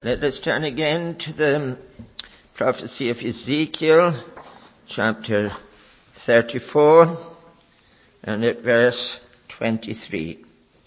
Let us turn again to the prophecy of Ezekiel, chapter 34, and at verse 23.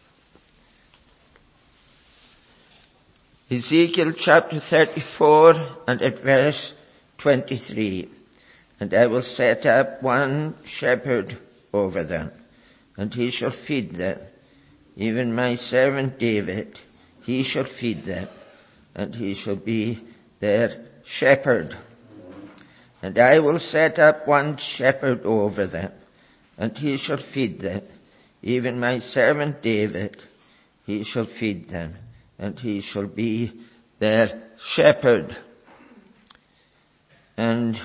Ezekiel chapter 34 and at verse 23. And I will set up one shepherd over them, and he shall feed them. Even my servant David, he shall feed them, and he shall be their shepherd. And I will set up one shepherd over them, and he shall feed them. Even my servant David, he shall feed them, and he shall be their shepherd. And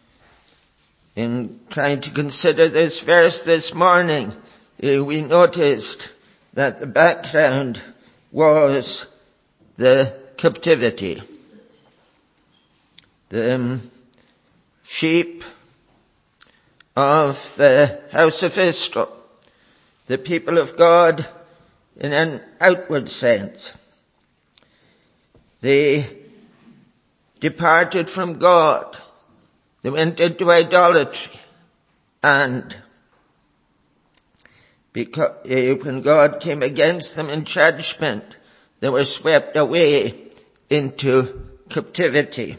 in trying to consider this verse this morning, we noticed that the background was the captivity. The sheep of the house of Israel, the people of God in an outward sense. They departed from God. They went into idolatry. And when God came against them in judgment, they were swept away into captivity.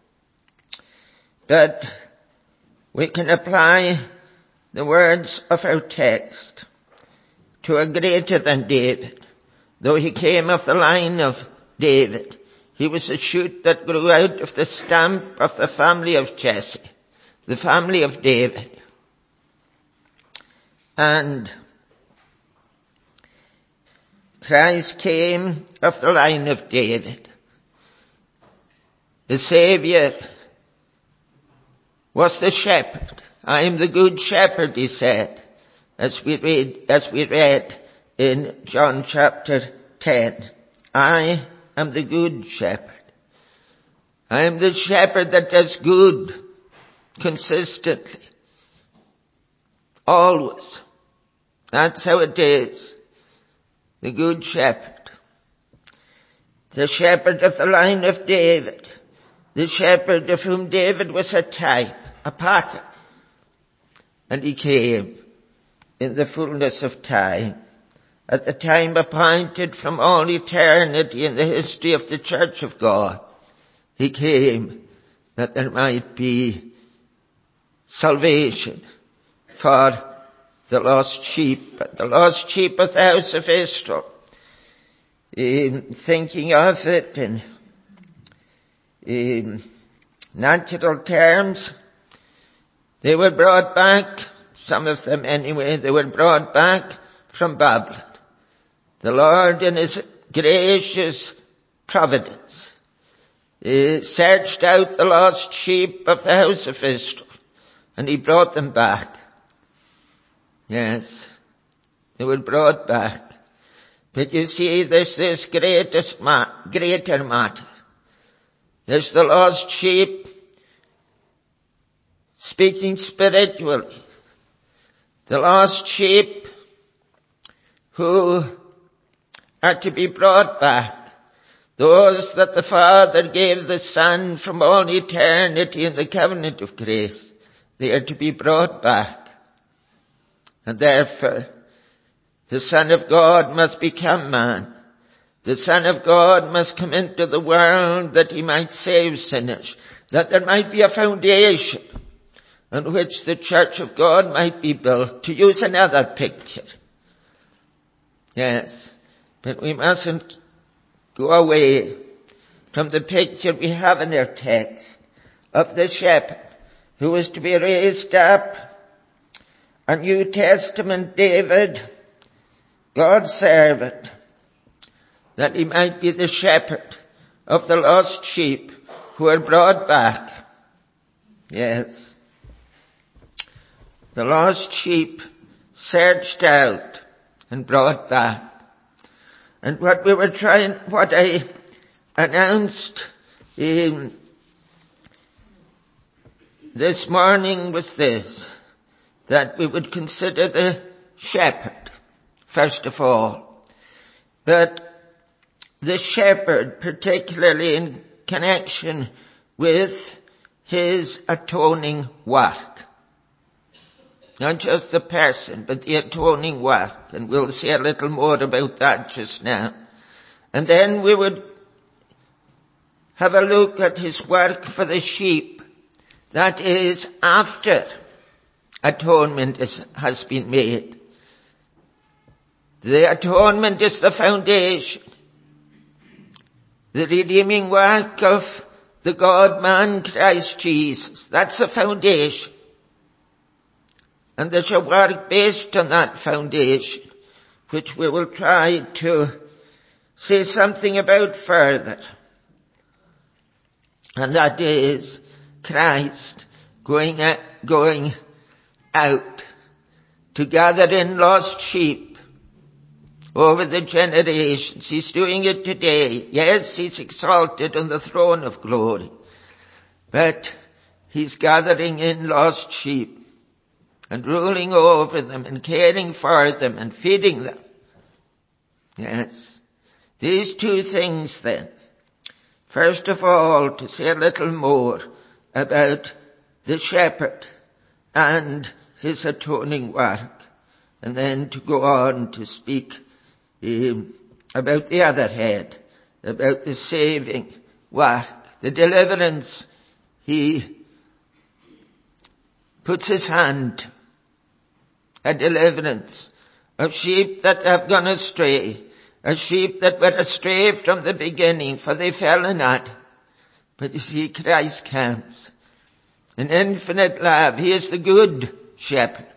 But we can apply the words of our text to a greater than David. Though he came of the line of David, he was a shoot that grew out of the stamp of the family of Jesse, the family of David. And Christ came of the line of David. The Savior was the shepherd. I am the good shepherd, he said, as we read in John chapter 10. I am the good shepherd. I am the shepherd that does good consistently. Always. That's how it is. The good shepherd. The shepherd of the line of David. The shepherd of whom David was a type, a pattern. And he came in the fullness of time, at the time appointed from all eternity in the history of the Church of God. He came that there might be salvation for the lost sheep of the house of Israel. In thinking of it in natural terms, they were brought back, some of them anyway, they were brought back from Babylon. The Lord in his gracious providence searched out the lost sheep of the house of Israel, and he brought them back. Yes, they were brought back. But you see, there's this greater matter. There's the lost sheep, speaking spiritually. The lost sheep who are to be brought back. Those that the Father gave the Son from all eternity in the covenant of grace. They are to be brought back. And therefore, the Son of God must become man. The Son of God must come into the world that he might save sinners, that there might be a foundation on which the Church of God might be built, to use another picture. Yes, but we mustn't go away from the picture we have in our text of the shepherd who is to be raised up, a New Testament David, God's servant, that he might be the shepherd of the lost sheep who are brought back. Yes. The lost sheep searched out and brought back. And what I announced this morning was this, that we would consider the shepherd, first of all. But the shepherd, particularly in connection with his atoning work. Not just the person, but the atoning work. And we'll say a little more about that just now. And then we would have a look at his work for the sheep. That is, after atonement has been made. The atonement is the foundation. The redeeming work of the God-man Christ Jesus. That's the foundation. And there's a work based on that foundation, which we will try to say something about further. And that is Christ going out to gather in lost sheep over the generations. He's doing it today. Yes, he's exalted on the throne of glory, but he's gathering in lost sheep and ruling over them and caring for them and feeding them. Yes. These two things then. First of all, to say a little more about the shepherd and his atoning work. And then to go on to speak about the other head, about the saving work, the deliverance. He puts his hand, a deliverance of sheep that have gone astray, a sheep that were astray from the beginning, for they fell in it. But you see, Christ comes in infinite love. He is the good shepherd.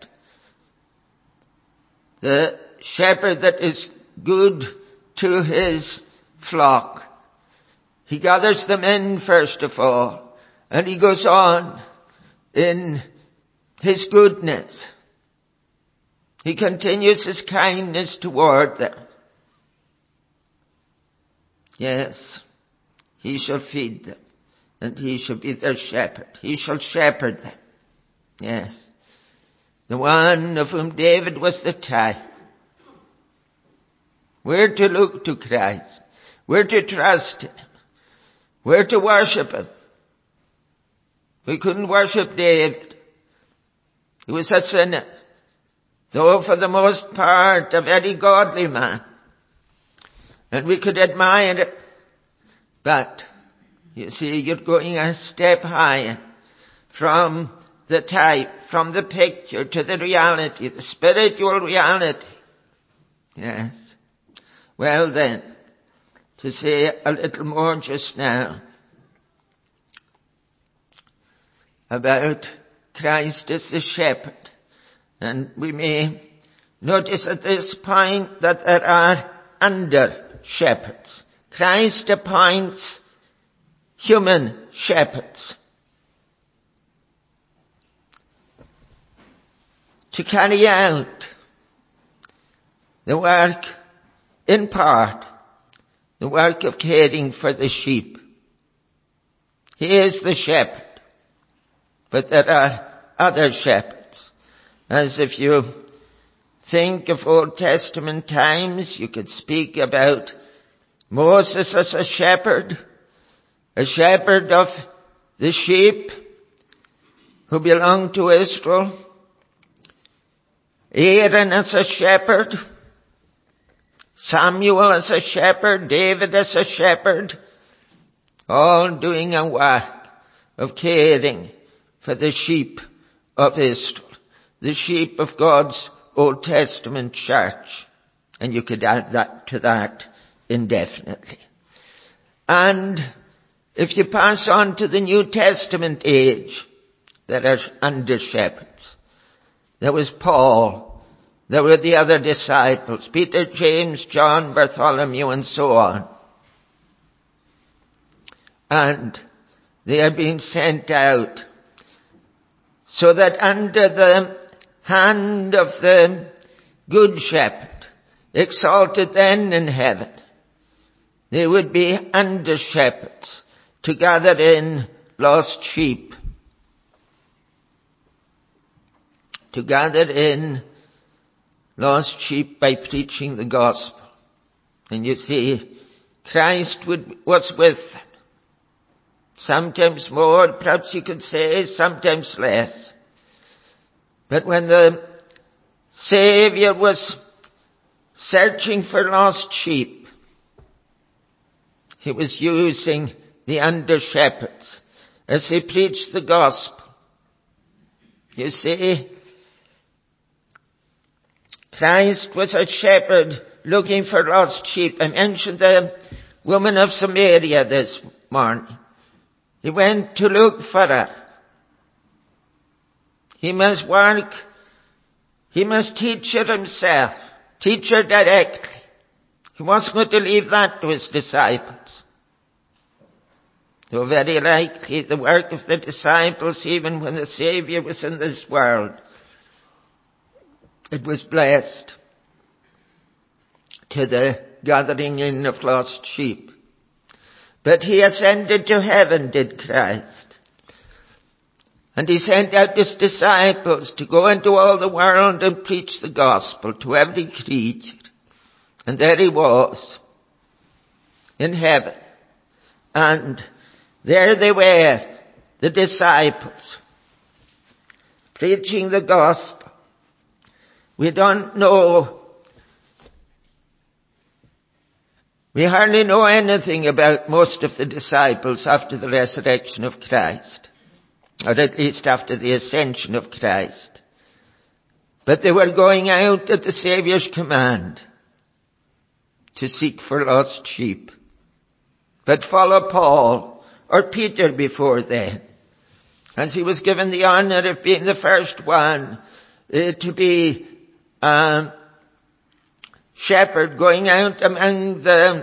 The shepherd that is good to his flock. He gathers them in first of all, and he goes on in his goodness. He continues his kindness toward them. Yes, he shall feed them, and he shall be their shepherd. He shall shepherd them. Yes. The one of whom David was the type. We're to look to Christ. We're to trust him. We're to worship him. We couldn't worship David. He was a sinner, though for the most part a very godly man. And we could admire it. But, you see, you're going a step higher from the type, from the picture to the reality, the spiritual reality. Yes. Well then, to say a little more just now about Christ as the shepherd. And we may notice at this point that there are under shepherds. Christ appoints human shepherds to carry out the work, in part, the work of caring for the sheep. He is the shepherd, but there are other shepherds. As if you think of Old Testament times, you could speak about Moses as a shepherd of the sheep who belonged to Israel. Aaron as a shepherd, Samuel as a shepherd, David as a shepherd, all doing a work of caring for the sheep of Israel, the sheep of God's Old Testament church. And you could add that to that indefinitely. And if you pass on to the New Testament age, there are under shepherds. There was Paul. There were the other disciples, Peter, James, John, Bartholomew, and so on. And they are being sent out so that under the hand of the good shepherd, exalted then in heaven, they would be under shepherds to gather in lost sheep. To gather in lost sheep by preaching the gospel. And you see, Christ was with them. Sometimes more, perhaps you could say, sometimes less. But when the Savior was searching for lost sheep, he was using the under-shepherds as he preached the gospel. You see, Christ was a shepherd looking for lost sheep. I mentioned the woman of Samaria this morning. He went to look for her. He must work. He must teach her himself. Teach her directly. He wasn't going to leave that to his disciples. Though very likely the work of the disciples, even when the Savior was in this world, it was blessed to the gathering in of lost sheep. But he ascended to heaven, did Christ. And he sent out his disciples to go into all the world and preach the gospel to every creature. And there he was, in heaven. And there they were, the disciples, preaching the gospel. We don't know, we hardly know anything about most of the disciples after the resurrection of Christ, or at least after the ascension of Christ. But they were going out at the Saviour's command to seek for lost sheep. But follow Paul or Peter before then, as he was given the honor of being the first one to be shepherd going out among the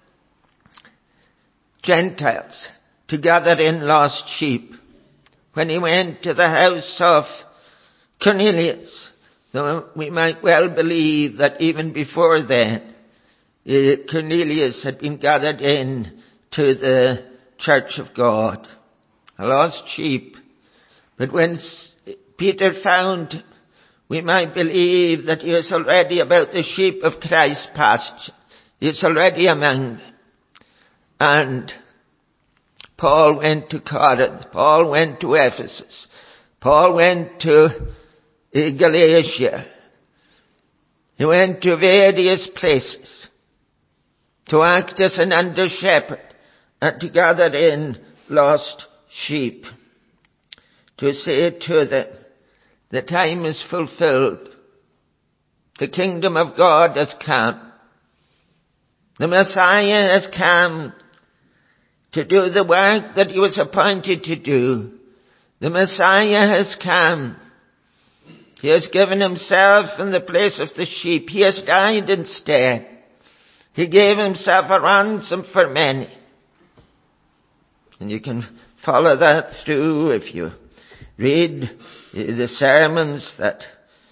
Gentiles to gather in lost sheep. When he went to the house of Cornelius, though we might well believe that even before then, Cornelius had been gathered in to the church of God, a lost sheep. But when Peter found, we might believe that he was already about the sheep of Christ's pasture. He was already among them. And Paul went to Corinth. Paul went to Ephesus. Paul went to Galatia. He went to various places to act as an under-shepherd and to gather in lost sheep, to say to them, the time is fulfilled. The kingdom of God has come. The Messiah has come to do the work that he was appointed to do. The Messiah has come. He has given himself in the place of the sheep. He has died instead. He gave himself a ransom for many. And you can follow that through if you read the sermons that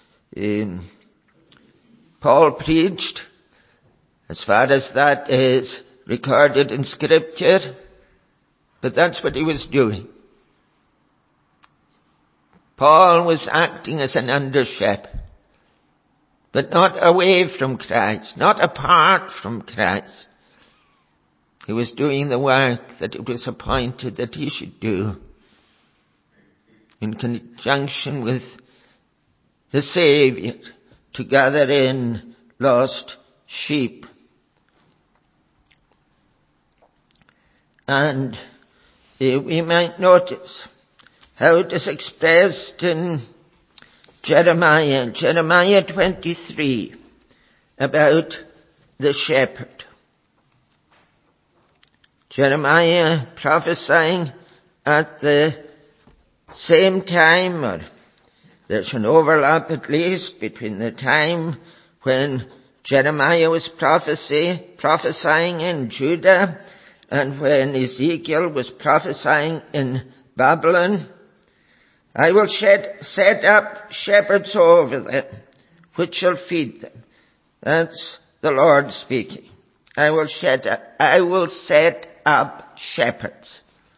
Paul preached, as far as that is recorded in Scripture. But that's what he was doing. Paul was acting as an under-shepherd, but not away from Christ, not apart from Christ. He was doing the work that it was appointed that he should do, in conjunction with the Savior, to gather in lost sheep. And we might notice how it is expressed in Jeremiah 23, about the shepherd. Jeremiah prophesying at the same time, or there's an overlap at least between the time when Jeremiah was prophesying in Judah and when Ezekiel was prophesying in Babylon. I will set up shepherds over them, which shall feed them. That's the Lord speaking. I will set up shepherds.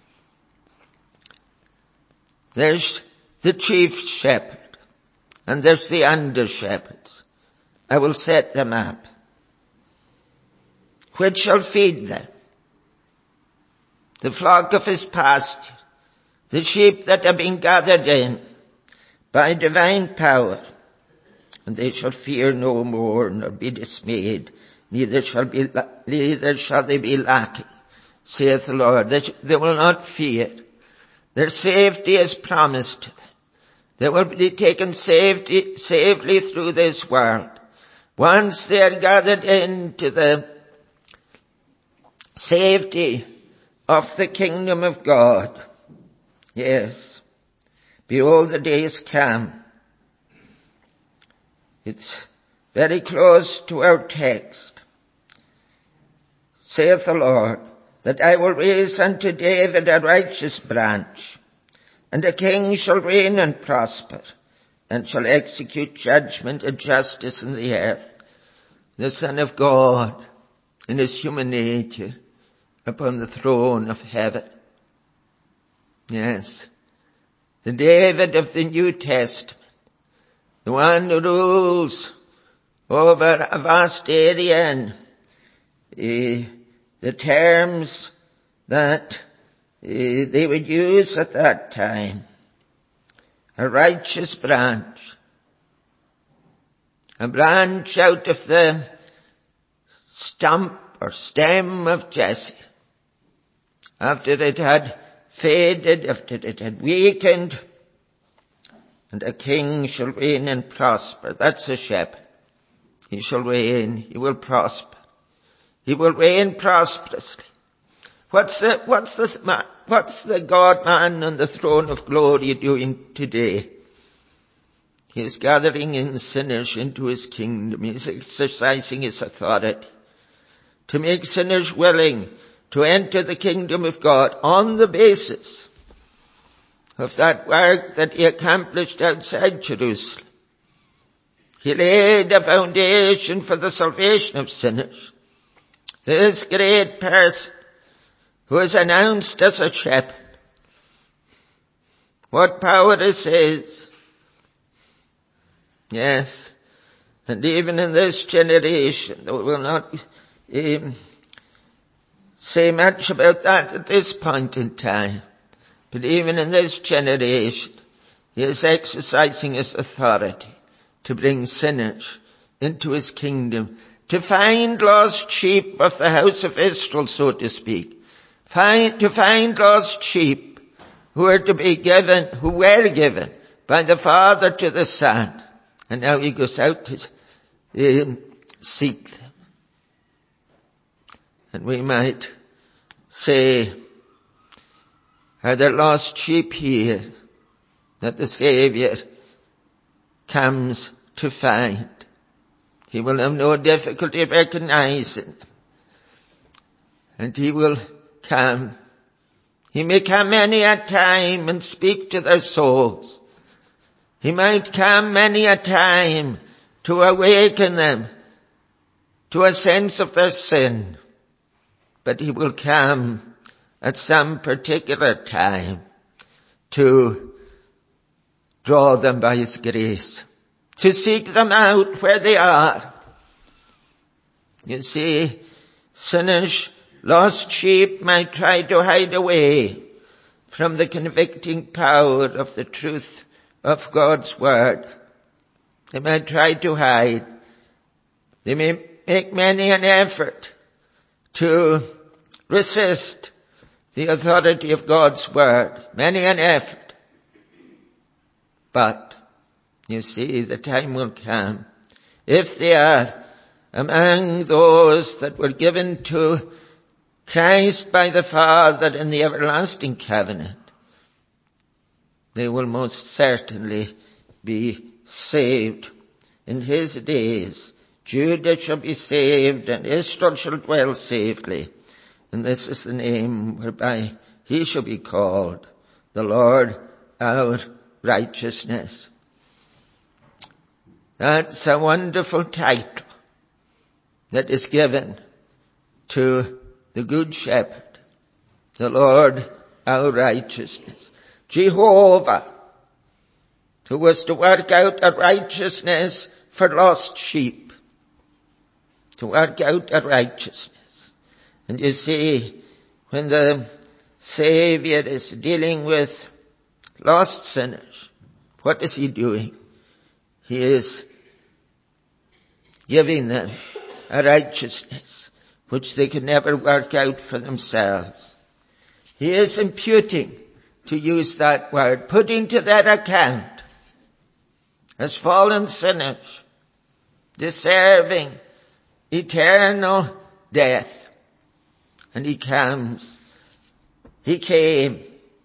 There's the chief shepherd, and there's the under shepherds. I will set them up. which shall feed them, the flock of his pasture, the sheep that have been gathered in by divine power. And they shall fear no more, nor be dismayed, neither shall they be lacking, saith the Lord. They will not fear. Their safety is promised to them. They will be taken safely through this world. Once they are gathered into the safety of the kingdom of God. Yes. Behold, the days come. It's very close to our text. Saith the Lord, that I will raise unto David a righteous branch, and a king shall reign and prosper, and shall execute judgment and justice in the earth. The Son of God, in his human nature, upon the throne of heaven. Yes, the David of the New Testament, the one who rules over a vast area, and the terms that they would use at that time. A righteous branch. A branch out of the stump or stem of Jesse. After it had faded, after it had weakened, and a king shall reign and prosper. That's a shepherd. He shall reign. He will prosper. He will reign prosperously. What's the God-man on the throne of glory doing today? He is gathering in sinners into his kingdom. He is exercising his authority to make sinners willing to enter the kingdom of God on the basis of that work that he accomplished outside Jerusalem. He laid a foundation for the salvation of sinners. This great person who is announced as a shepherd. What power is his? Yes. And even in this generation, though we will not say much about that at this point in time, but even in this generation, he is exercising his authority to bring sinners into his kingdom, to find lost sheep of the house of Israel, so to speak. To find lost sheep who were given by the Father to the Son. And now he goes out to seek them. And we might say, are there lost sheep here that the Savior comes to find? He will have no difficulty recognizing them. And he will come. He may come many a time and speak to their souls. He might come many a time to awaken them to a sense of their sin. But he will come at some particular time to draw them by his grace, to seek them out where they are. You see, sinners, lost sheep might try to hide away from the convicting power of the truth of God's word. They might try to hide. They may make many an effort to resist the authority of God's word. Many an effort. But, you see, the time will come. If they are among those that were given to Christ by the Father in the everlasting covenant, they will most certainly be saved. In his days, Judah shall be saved and Israel shall dwell safely. And this is the name whereby he shall be called, the Lord our righteousness. That's a wonderful title that is given to the Good Shepherd, the Lord our righteousness. Jehovah, who was to work out a righteousness for lost sheep. To work out a righteousness. And you see, when the Savior is dealing with lost sinners, what is he doing? He is giving them a righteousness which they could never work out for themselves. He is imputing, to use that word, putting to their account as fallen sinners, deserving eternal death. And he comes. He came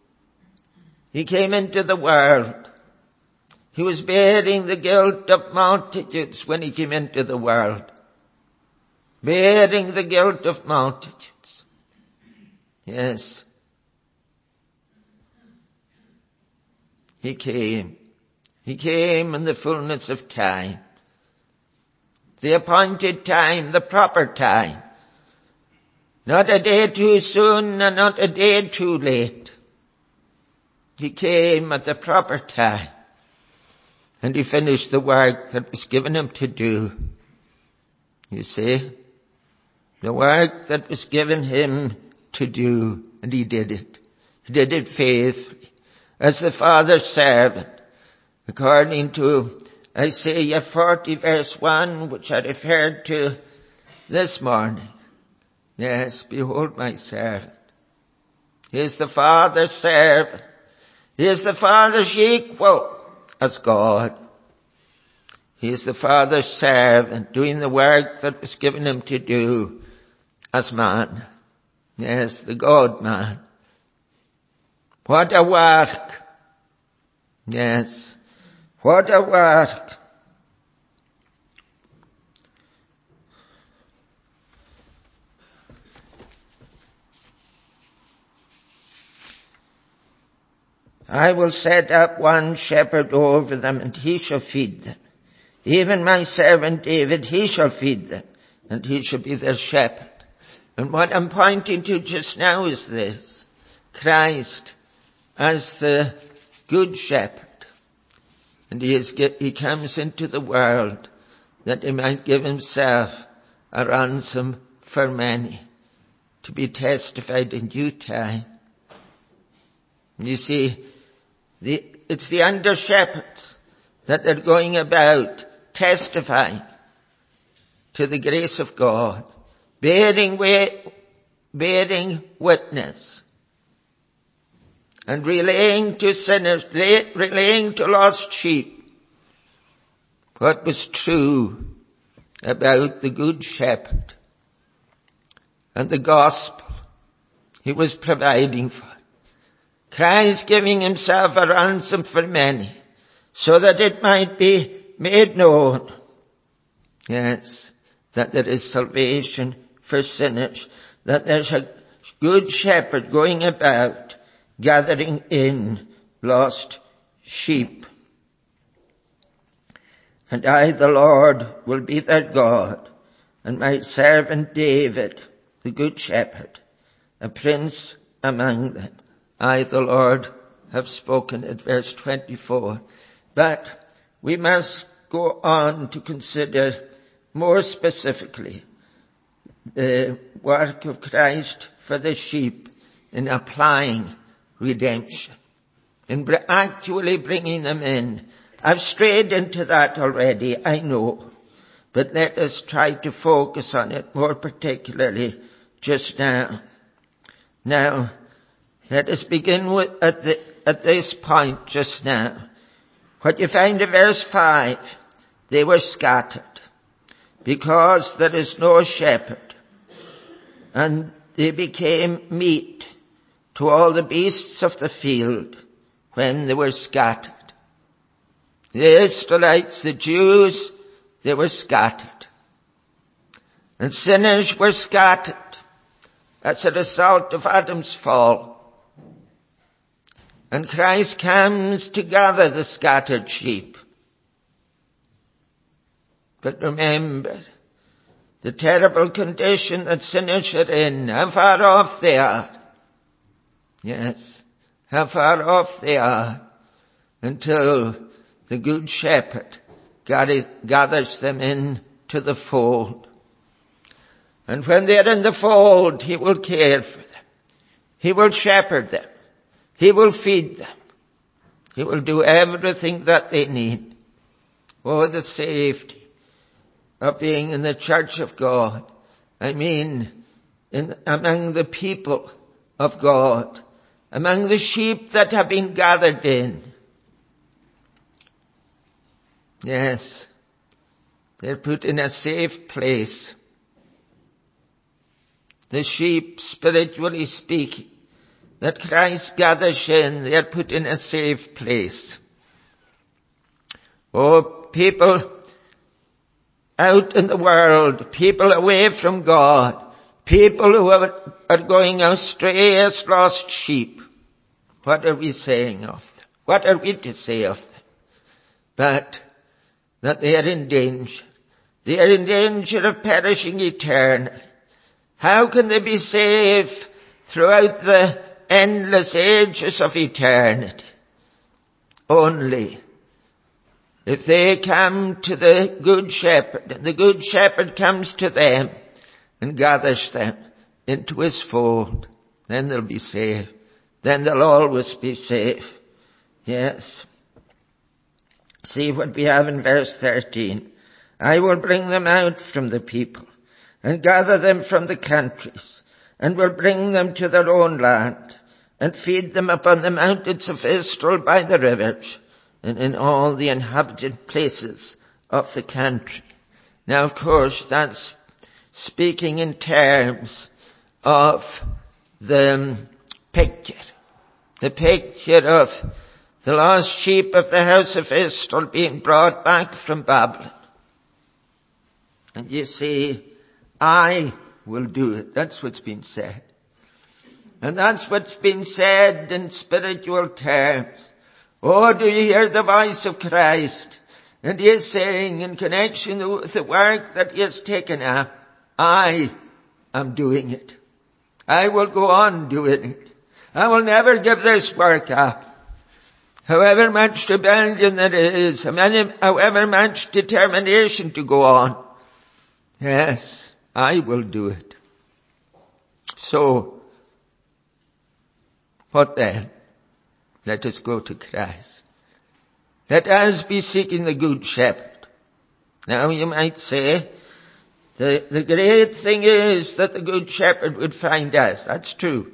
into the world. He was bearing the guilt of multitudes when he came into the world. Bearing the guilt of multitudes. Yes. He came. He came in the fullness of time. The appointed time, the proper time. Not a day too soon and not a day too late. He came at the proper time. And he finished the work that was given him to do. You see? The work that was given him to do. And he did it. He did it faithfully. As the Father's servant. According to Isaiah 40 verse 1, which I referred to this morning. Yes, behold my servant. He is the Father's servant. He is the Father's equal as God. He is the Father's servant, doing the work that was given him to do as man. Yes, the God-man. What a work. Yes, what a work. I will set up one shepherd over them, and he shall feed them. Even my servant David, he shall feed them, and he shall be their shepherd. And what I'm pointing to just now is this. Christ as the good shepherd. And he comes into the world that he might give himself a ransom for many, to be testified in due time. You see, it's the under shepherds that are going about testifying to the grace of God, bearing witness, and relaying to sinners, relaying to lost sheep what was true about the good shepherd and the gospel he was providing for. Christ giving himself a ransom for many, so that it might be made known, yes, that there is salvation for sinners, that there's a good shepherd going about gathering in lost sheep. And I, the Lord, will be their God, and my servant David, the good shepherd, a prince among them. I, the Lord, have spoken it, verse 24. But we must go on to consider more specifically the work of Christ for the sheep in applying redemption, in actually bringing them in. I've strayed into that already, I know. But let us try to focus on it more particularly just now. Now, let us begin at this point just now. What you find in verse 5, they were scattered because there is no shepherd, and they became meat to all the beasts of the field when they were scattered. The Israelites, the Jews, they were scattered. And sinners were scattered as a result of Adam's fall. And Christ comes to gather the scattered sheep. But remember, the terrible condition that sinners are in, how far off they are. Yes, how far off they are until the good shepherd gathers them in to the fold. And when they're in the fold, he will care for them. He will shepherd them. He will feed them. He will do everything that they need. Oh, the safety of being in the church of God. I mean, among the people of God. Among the sheep that have been gathered in. Yes, they're put in a safe place. The sheep, spiritually speaking, that Christ gathers in, they are put in a safe place. Oh, people out in the world, people away from God, people who are going astray as lost sheep. What are we saying of them? What are we to say of them? But that they are in danger. They are in danger of perishing eternally. How can they be saved throughout the endless ages of eternity? Only if they come to the Good Shepherd, and the Good Shepherd comes to them and gathers them into his fold, then they'll be saved. Then they'll always be saved. Yes. See what we have in verse 13. I will bring them out from the people and gather them from the countries and will bring them to their own land and feed them upon the mountains of Israel by the rivers and in all the inhabited places of the country. Now, of course, that's speaking in terms of the picture of the lost sheep of the house of Israel being brought back from Babylon. And you see, I will do it. That's what's been said. And that's what's been said in spiritual terms. Oh, do you hear the voice of Christ? And he is saying in connection with the work that he has taken up, I am doing it. I will go on doing it. I will never give this work up. However much rebellion there is, however much determination to go on, yes, I will do it. So, what then? Let us go to Christ. Let us be seeking the Good Shepherd. Now you might say, the great thing is that the Good Shepherd would find us. That's true.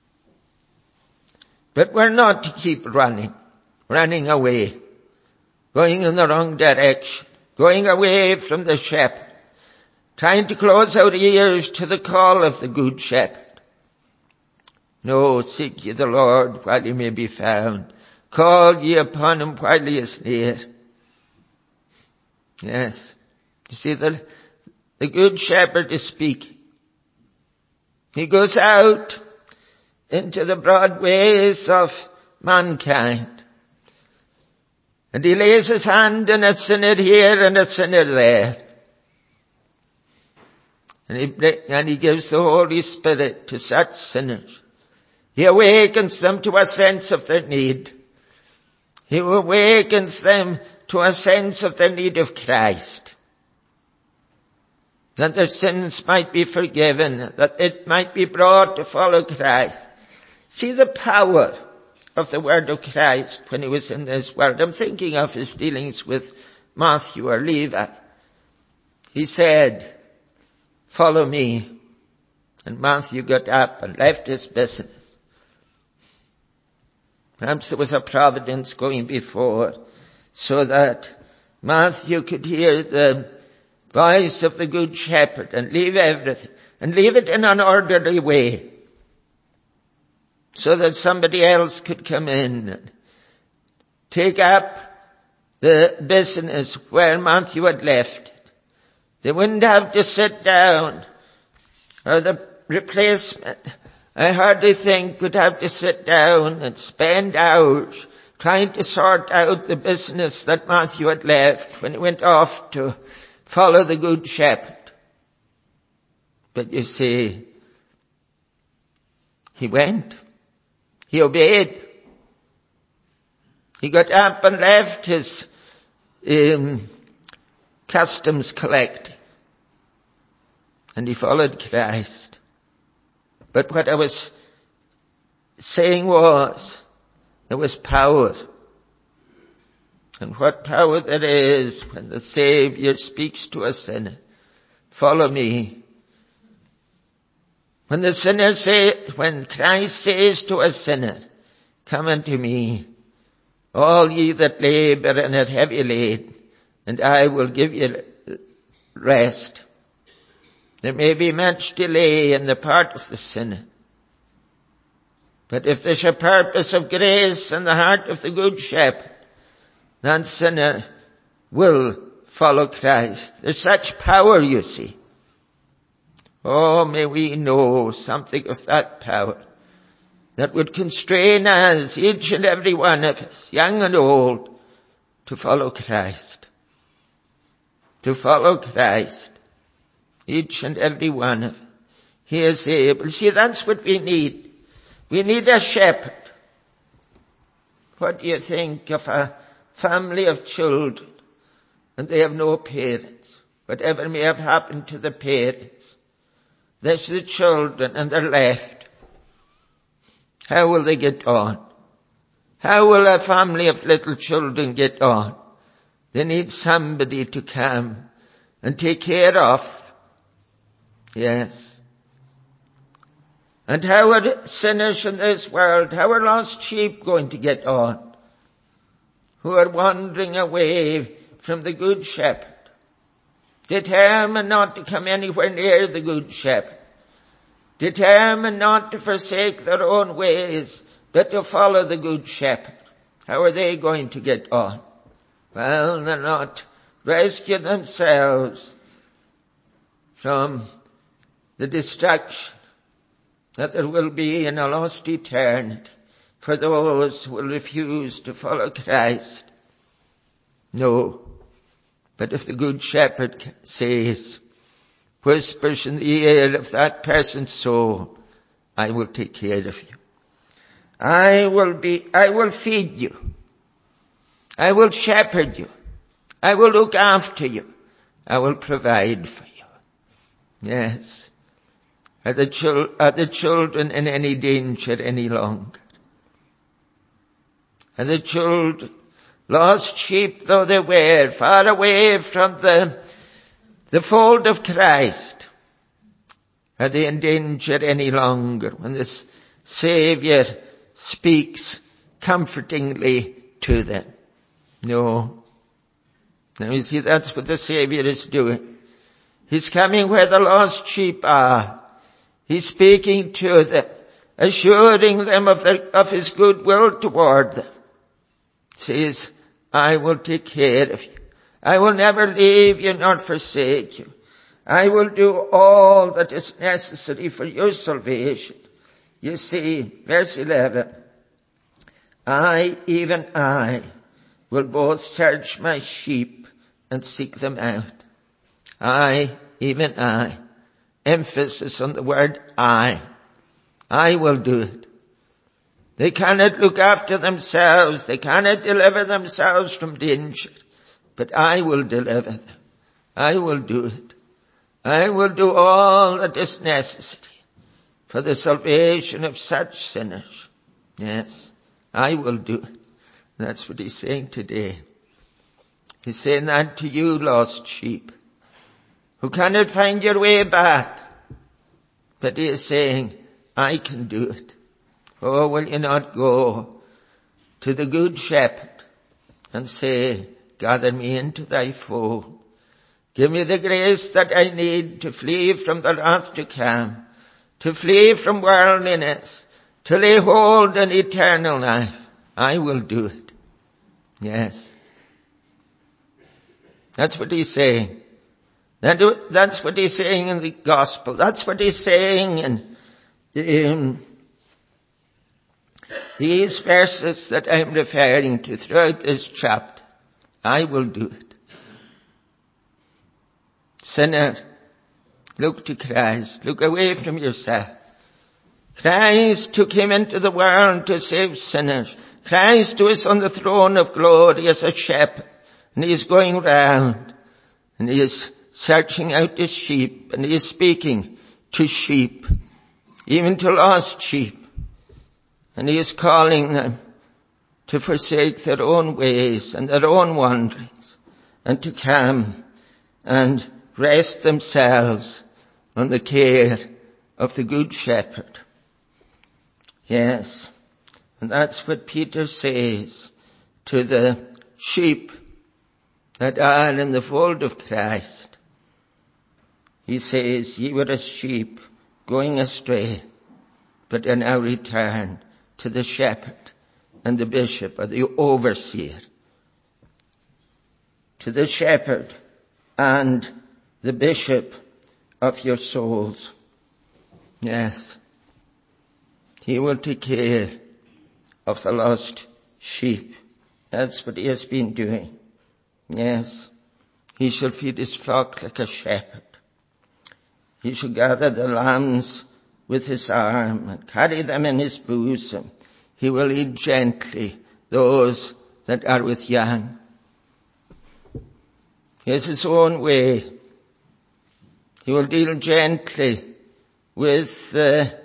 But we're not to keep running away, going in the wrong direction, going away from the shepherd, trying to close our ears to the call of the Good Shepherd. No, seek ye the Lord while he may be found. Call ye upon him while he is near. Yes. You see, the Good Shepherd is speaking. He goes out into the broad ways of mankind. And he lays his hand on a sinner here and a sinner there. And he gives the Holy Spirit to such sinners. He awakens them to a sense of their need. He awakens them to a sense of their need of Christ. That their sins might be forgiven, that it might be brought to follow Christ. See the power of the word of Christ when he was in this world. I'm thinking of his dealings with Matthew or Levi. He said, follow me. And Matthew got up and left his business. Perhaps there was a providence going before so that Matthew could hear the voice of the Good Shepherd and leave everything and leave it in an orderly way so that somebody else could come in and take up the business where Matthew had left it. They wouldn't have to sit down, or the replacement, I hardly think, would have to sit down and spend hours trying to sort out the business that Matthew had left when he went off to follow the Good Shepherd. But you see, he went. He obeyed. He got up and left his customs collecting. and he followed Christ. But what I was saying was, there was power. And what power there is when the Savior speaks to a sinner. Follow me. When Christ says to a sinner, come unto me, all ye that labor and are heavy laden, and I will give you rest. There may be much delay in the part of the sinner. But if there's a purpose of grace in the heart of the Good Shepherd, that sinner will follow Christ. There's such power, you see. Oh, may we know something of that power that would constrain us, each and every one of us, young and old, to follow Christ. To follow Christ. Each and every one of us. He is able. See, that's what we need. We need a shepherd. What do you think of a family of children and they have no parents? Whatever may have happened to the parents, there's the children and they're left. How will they get on? How will a family of little children get on? They need somebody to come and take care of. Yes. And how are sinners in this world, how are lost sheep going to get on? Who are wandering away from the Good Shepherd, determined not to come anywhere near the Good Shepherd, determined not to forsake their own ways, but to follow the Good Shepherd. How are they going to get on? Well, they'll not rescue themselves from the destruction that there will be in a lost eternity for those who will refuse to follow Christ. No. But if the Good Shepherd says, whispers in the ear of that person's soul, I will take care of you. I will feed you. I will shepherd you. I will look after you. I will provide for you. Yes. Are the children in any danger any longer? Are the children, lost sheep though they were, far away from the fold of Christ, are they in danger any longer when this Savior speaks comfortingly to them? No. Now you see, that's what the Savior is doing. He's coming where the lost sheep are. He's speaking to them, assuring them of his goodwill toward them. Says, I will take care of you. I will never leave you nor forsake you. I will do all that is necessary for your salvation. You see, verse 11, I, even I, will both search my sheep and seek them out. I, even I. Emphasis on the word I. I will do it. They cannot look after themselves. They cannot deliver themselves from danger. But I will deliver them. I will do it. I will do all that is necessary for the salvation of such sinners. Yes, I will do it. That's what he's saying today. He's saying that to you, lost sheep, who cannot find your way back. But he is saying, I can do it. Oh, will you not go to the Good Shepherd and say, gather me into thy fold. Give me the grace that I need to flee from the wrath to come, to flee from worldliness, to lay hold on eternal life. I will do it. Yes. That's what he's saying. That's what he's saying in the gospel. That's what he's saying in these verses that I'm referring to throughout this chapter. I will do it. Sinner, look to Christ. Look away from yourself. Christ took him into the world to save sinners. Christ who is on the throne of glory as a shepherd. And he is going round. And he is searching out the sheep, and he is speaking to sheep, even to lost sheep. And he is calling them to forsake their own ways and their own wanderings, and to come and rest themselves on the care of the Good Shepherd. Yes, and that's what Peter says to the sheep that are in the fold of Christ. He says, ye were as sheep going astray, but are now returned to the shepherd and the bishop or the overseer. To the shepherd and the bishop of your souls. Yes. He will take care of the lost sheep. That's what he has been doing. Yes. He shall feed his flock like a shepherd. He shall gather the lambs with his arm and carry them in his bosom. He will lead gently those that are with young. He has his own way. He will deal gently with the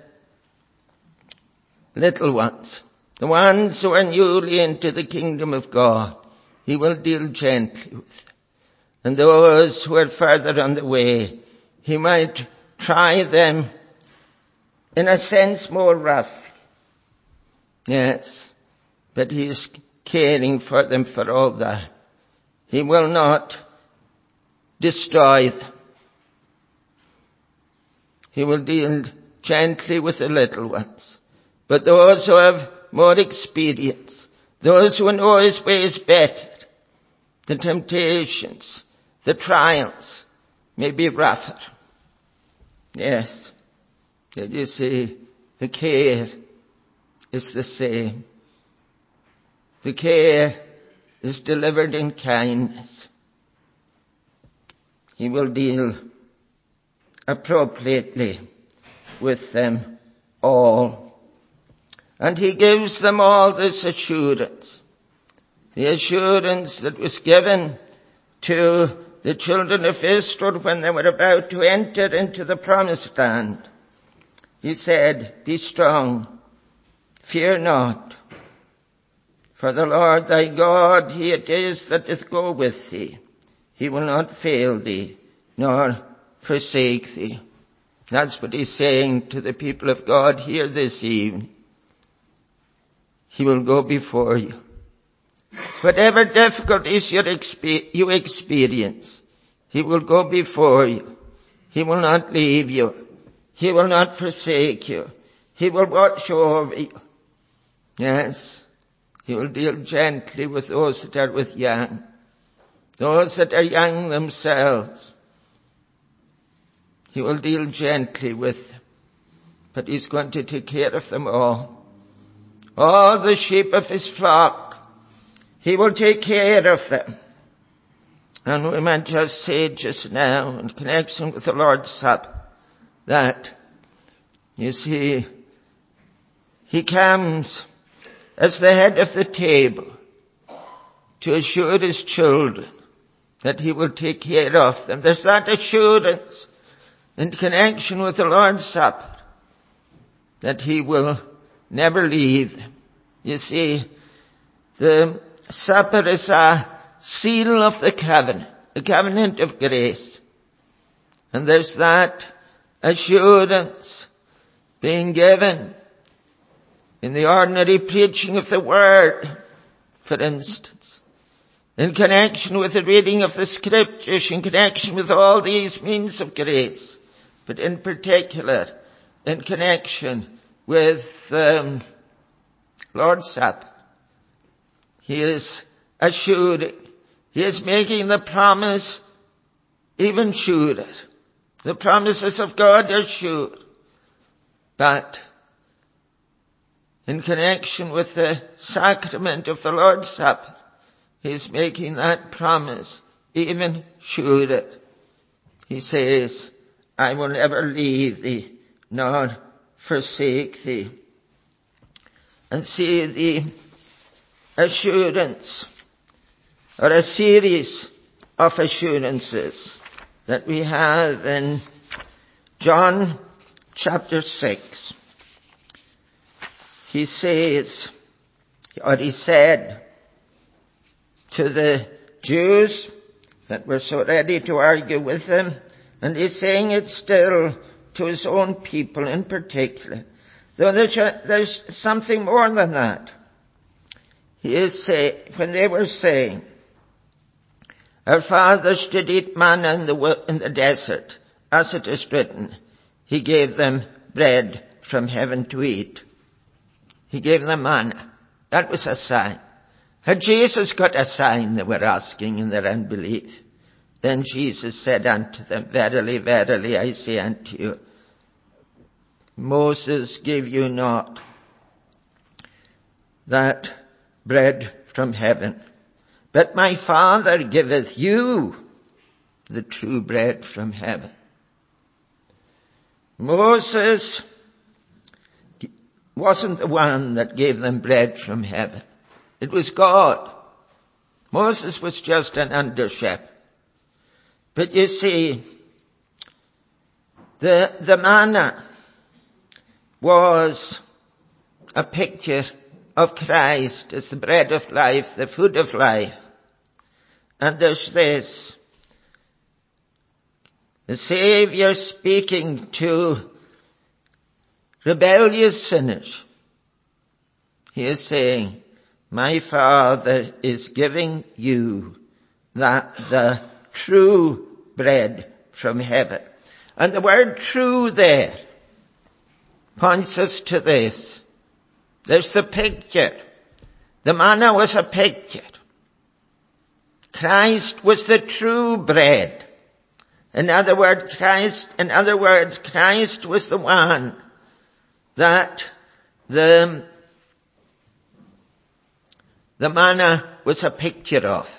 little ones, the ones who are newly into the kingdom of God. He will deal gently with them. And those who are further on the way, he might try them in a sense more rough. Yes, but he is caring for them for all that. He will not destroy them. He will deal gently with the little ones. But those who have more experience, those who know his ways better, the temptations, the trials may be rougher. Yes, did you see, the care is the same. The care is delivered in kindness. He will deal appropriately with them all. And he gives them all this assurance. The assurance that was given to the children of Israel when they were about to enter into the promised land. He said, be strong, fear not, for the Lord thy God, he it is that doth go with thee. He will not fail thee, nor forsake thee. That's what he's saying to the people of God here this evening. He will go before you. Whatever difficulties you experience, he will go before you. He will not leave you. He will not forsake you. He will watch over you. Yes, he will deal gently with those that are with young, those that are young themselves. He will deal gently with them, but he's going to take care of them all. All the sheep of his flock, he will take care of them. And we might just say just now, in connection with the Lord's Supper, that, you see, he comes as the head of the table to assure his children that he will take care of them. There's that assurance in connection with the Lord's Supper that he will never leave them. You see, the supper is a seal of the covenant of grace. And there's that assurance being given in the ordinary preaching of the Word, for instance, in connection with the reading of the Scriptures, in connection with all these means of grace, but in particular in connection with Lord's Supper. He is assuring, he is making the promise even surer. The promises of God are sure. But in connection with the sacrament of the Lord's Supper, he is making that promise even surer. He says, I will never leave thee, nor forsake thee. And see the assurance, or a series of assurances, that we have in John chapter 6. He says, or he said to the Jews that were so ready to argue with him, and he's saying it still to his own people in particular, though there's something more than that. He is saying, when they were saying, our fathers did eat manna in the desert, as it is written, he gave them bread from heaven to eat. He gave them manna. That was a sign. Had Jesus got a sign, they were asking in their unbelief? Then Jesus said unto them, verily, verily, I say unto you, Moses gave you not that bread from heaven, but my Father giveth you the true bread from heaven. Moses wasn't the one that gave them bread from heaven. It was God. Moses was just an under-shepherd. But you see, the manna was a picture of Christ as the bread of life, the food of life. And there's this, the Savior speaking to rebellious sinners. He is saying, my Father is giving you the true bread from heaven. And the word true there points us to this. There's the picture. The manna was a picture. Christ was the true bread. In other words, Christ was the one that the manna was a picture of.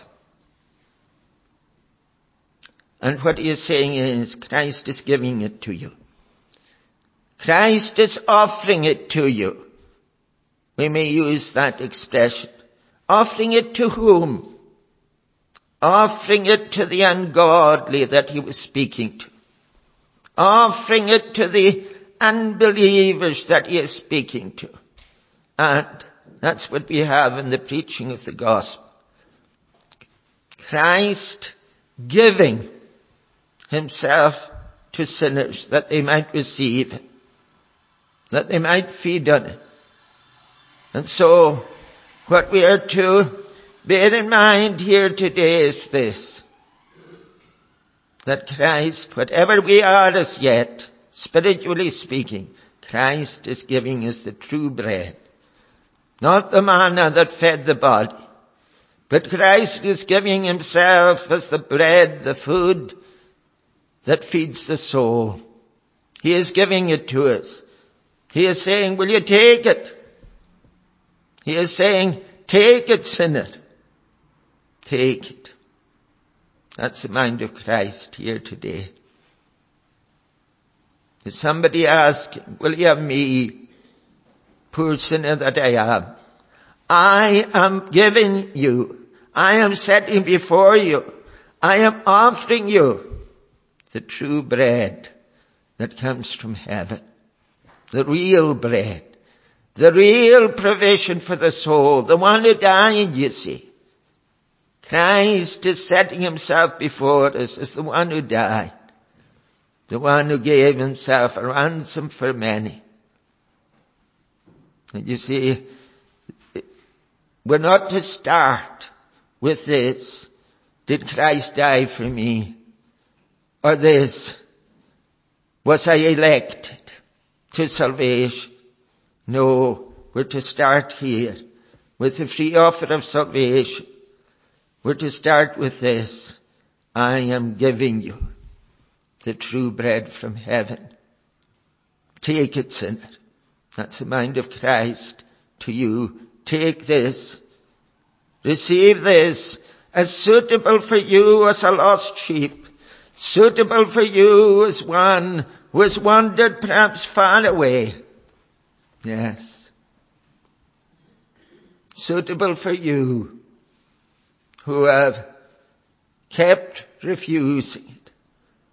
And what he is saying is, Christ is giving it to you. Christ is offering it to you. We may use that expression. Offering it to whom? Offering it to the ungodly that he was speaking to. Offering it to the unbelievers that he is speaking to. And that's what we have in the preaching of the gospel. Christ giving himself to sinners that they might receive it, that they might feed on it. And so, what we are to bear in mind here today is this, that Christ, whatever we are as yet, spiritually speaking, Christ is giving us the true bread. Not the manna that fed the body, but Christ is giving himself as the bread, the food that feeds the soul. He is giving it to us. He is saying, will you take it? He is saying, take it, sinner. Take it. That's the mind of Christ here today. Is somebody asking, will you have me, poor sinner that I am? I am giving you. I am setting before you. I am offering you the true bread that comes from heaven. The real bread. The real provision for the soul. The one who died, you see. Christ is setting himself before us as the one who died. The one who gave himself a ransom for many. And you see, we're not to start with this. Did Christ die for me? Or this, was I elected to salvation? No, we're to start here with the free offer of salvation. We're to start with this. I am giving you the true bread from heaven. Take it, sinner. That's the mind of Christ to you. Take this. Receive this as suitable for you as a lost sheep. Suitable for you as one who has wandered perhaps far away. Yes. Suitable for you who have kept refusing it.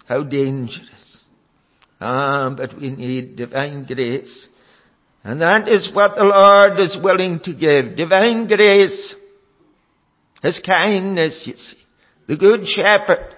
How dangerous. But we need divine grace. And that is what the Lord is willing to give. Divine grace. His kindness, you see. The Good Shepherd.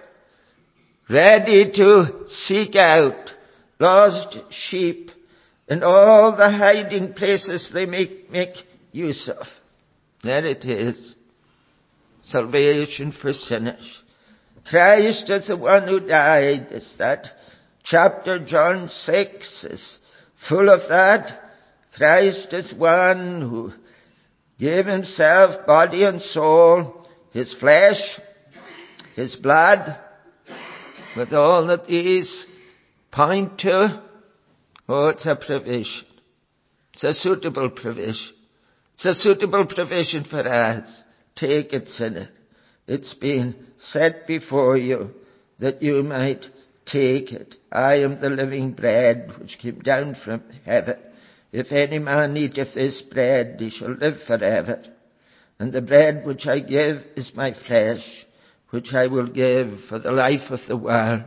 Ready to seek out lost sheep in all the hiding places they make use of. There it is. Salvation for sinners. Christ is the one who died. Is that chapter John 6 is full of that. Christ is one who gave himself, body and soul, his flesh, his blood, with all that these point to. Oh, it's a provision. It's a suitable provision. It's a suitable provision for us. Take it, sinner. It's been set before you that you might take it. I am the living bread which came down from heaven. If any man eateth this bread, he shall live forever. And the bread which I give is my flesh, which I will give for the life of the world.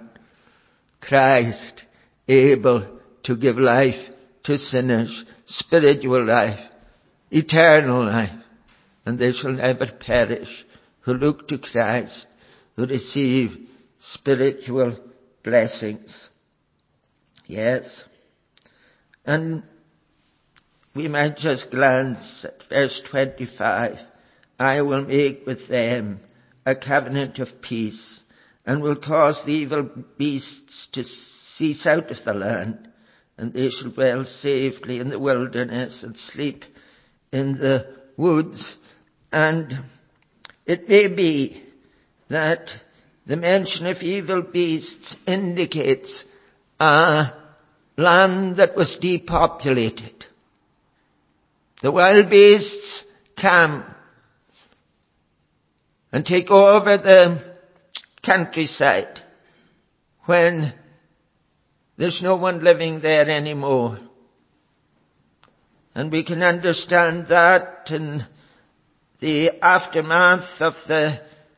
Christ, able to give life to sinners, spiritual life, eternal life, and they shall never perish who look to Christ, who receive spiritual blessings. Yes. And we might just glance at verse 25. I will make with them a covenant of peace, and will cause the evil beasts to cease out of the land, and they shall dwell safely in the wilderness and sleep in the woods. And it may be that the mention of evil beasts indicates a land that was depopulated. The wild beasts come and take over the countryside when there's no one living there anymore. And we can understand that in the aftermath of the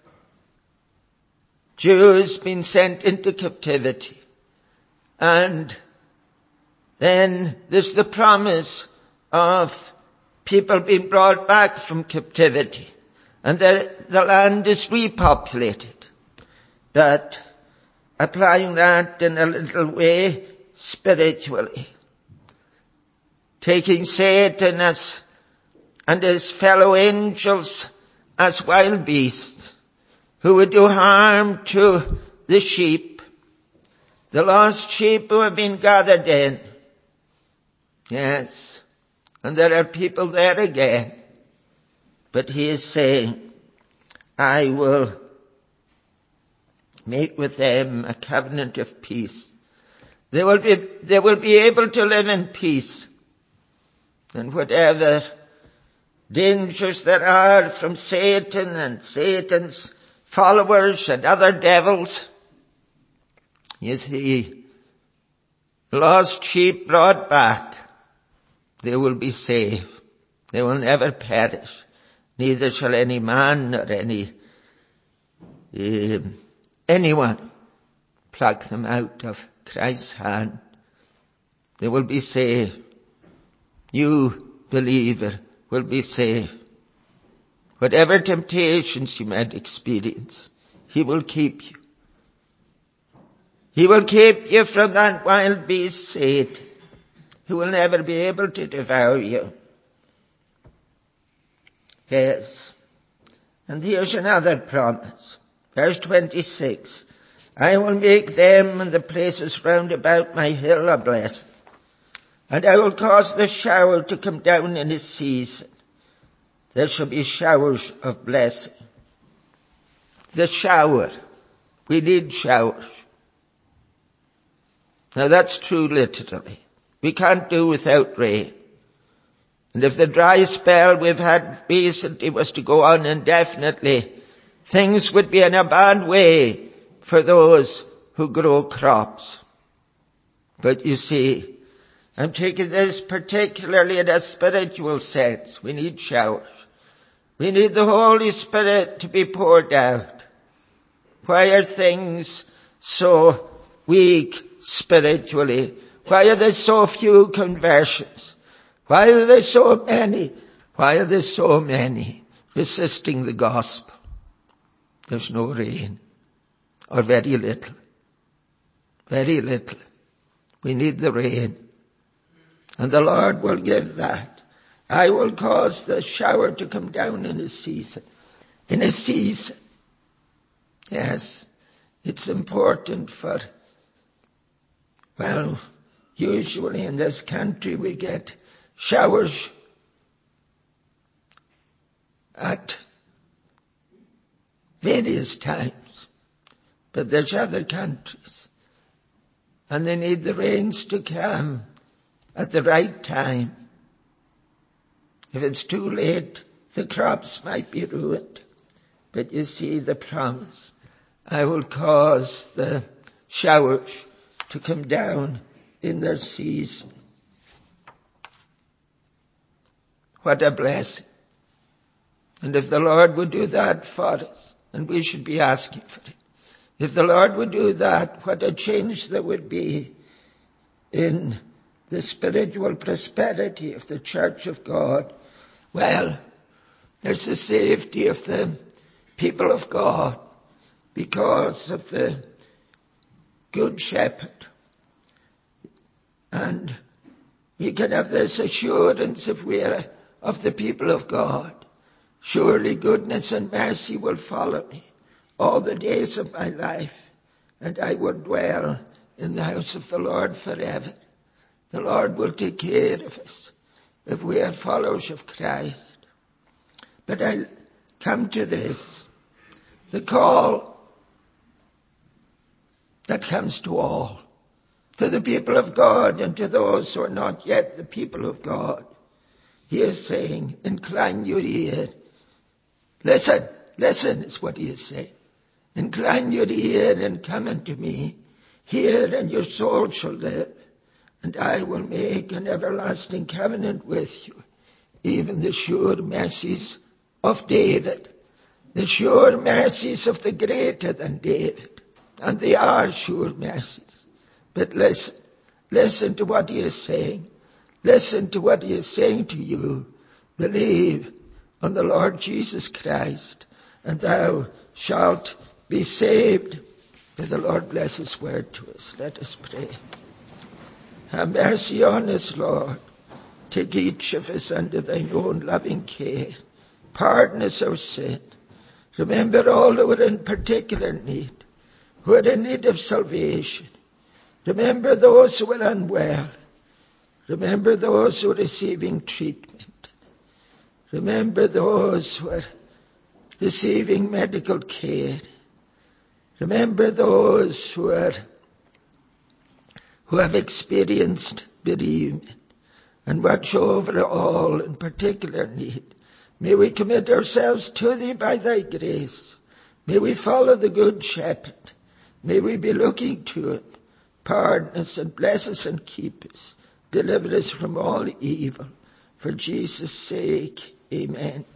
Jews being sent into captivity. And then there's the promise of people being brought back from captivity. And the land is repopulated. But applying that in a little way spiritually. Taking Satan and his fellow angels as wild beasts who would do harm to the sheep, the lost sheep who have been gathered in. Yes. And there are people there again. But he is saying, I will make with them a covenant of peace. They will be able to live in peace. And whatever dangers there are from Satan and Satan's followers and other devils, you see, lost sheep brought back, they will be safe. They will never perish. Neither shall any man or anyone pluck them out of Christ's hand. They will be safe. You, believer, will be safe. Whatever temptations you might experience, he will keep you. He will keep you from that wild beast Satan, who will never be able to devour you. Yes. And here's another promise. Verse 26. I will make them and the places round about my hill a blessing. And I will cause the shower to come down in its season. There shall be showers of blessing. The shower. We need showers. Now that's true literally. We can't do without rain. And if the dry spell we've had recently was to go on indefinitely, things would be in a bad way for those who grow crops. But you see, I'm taking this particularly in a spiritual sense. We need showers. We need the Holy Spirit to be poured out. Why are things so weak spiritually? Why are there so few conversions? Why are there so many? Why are there so many resisting the gospel? There's no rain, or very little. Very little. We need the rain. And the Lord will give that. I will cause the shower to come down in a season. In a season. Yes, it's important for, well, usually in this country we get showers at various times. But there's other countries. And they need the rains to come at the right time. If it's too late, the crops might be ruined. But you see the promise. I will cause the showers to come down in their season. What a blessing. And if the Lord would do that for us, and we should be asking for it. If the Lord would do that, what a change there would be in the spiritual prosperity of the Church of God. Well, there's the safety of the people of God because of the Good Shepherd. And we can have this assurance if we are of the people of God. Surely goodness and mercy will follow me all the days of my life, and I will dwell in the house of the Lord forever. The Lord will take care of us if we are followers of Christ. But I'll come to this. The call that comes to all, to the people of God and to those who are not yet the people of God. He is saying, incline your ear. Listen is what he is saying. Incline your ear and come unto me. Hear and your soul shall live. And I will make an everlasting covenant with you. Even the sure mercies of David. The sure mercies of the greater than David. And they are sure mercies. But listen to what he is saying. Listen to what he is saying to you. Believe on the Lord Jesus Christ, and thou shalt be saved. May the Lord bless his word to us. Let us pray. Have mercy on us, Lord. Take each of us under thine own loving care. Pardon us our sin. Remember all who are in particular need, who are in need of salvation. Remember those who are unwell. Remember those who are receiving treatment. Remember those who are receiving medical care. Remember those who have experienced bereavement, and watch over all in particular need. May we commit ourselves to thee by thy grace. May we follow the Good Shepherd. May we be looking to him. Pardon us and bless us and keep us. Deliver us from all evil. For Jesus' sake, amen.